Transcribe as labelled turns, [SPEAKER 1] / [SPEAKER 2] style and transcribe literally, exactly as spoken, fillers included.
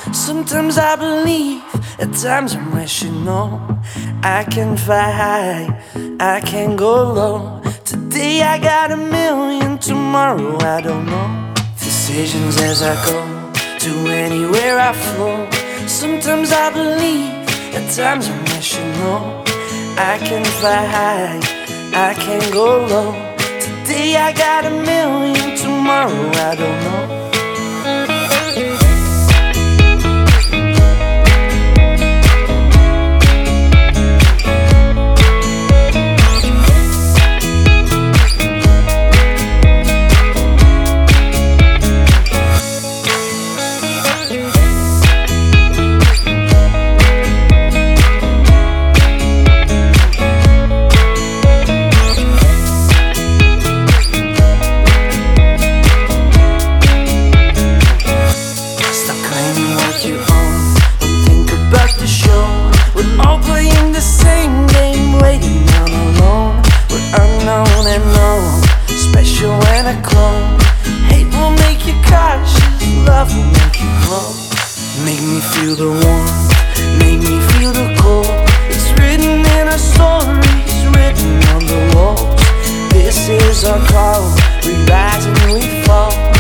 [SPEAKER 1] Sometimes I believe, at times I'm rational. I can fly high, I can go low. Today I got a million, tomorrow I don't know. Decisions as I go, to anywhere I flow. Sometimes I believe, at times I'm rational. I can fly high, I can go low. Today I got a million, tomorrow I don't know. Special when I clone. Hate will make you cautious, love will make you grow. Make me feel the warmth, make me feel the cold. It's written in our stories, written on the walls. This is our call, we rise and we fall.